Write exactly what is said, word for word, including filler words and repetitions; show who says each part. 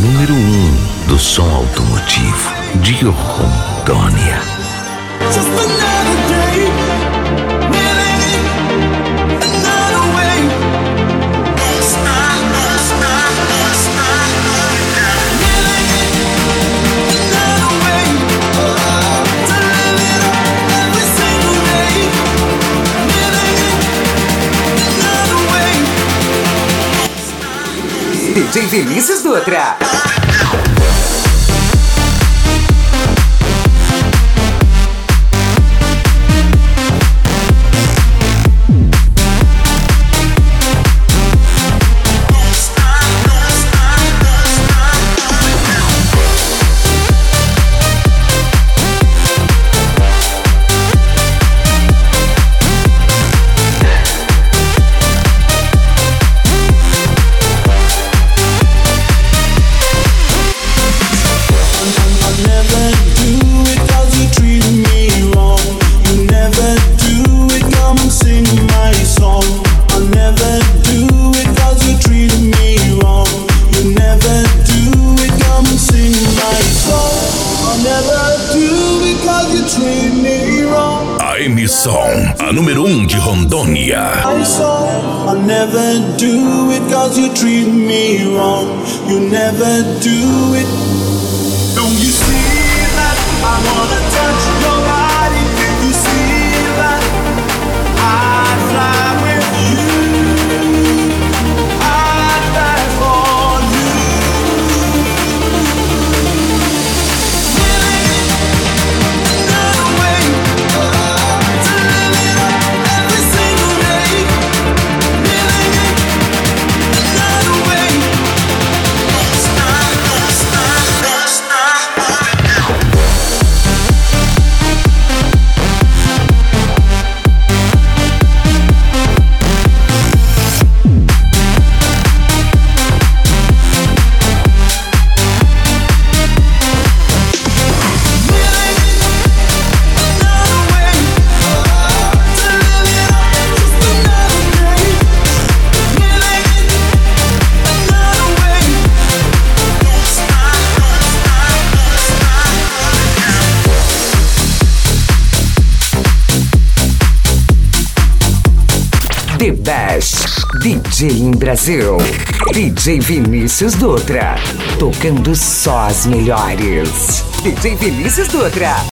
Speaker 1: número um do som automotivo de Rondônia.
Speaker 2: D J Vinícius Dutra.
Speaker 1: A emissão, a número um de Rondônia.
Speaker 3: I'll never do it cause you treat me wrong. You never do it. Don't you see that I wanna touch your body? You see that I fly with you. I die for you.
Speaker 2: The Best D J em Brasil. D J Vinícius Dutra. Tocando só as melhores. D J Vinícius Dutra.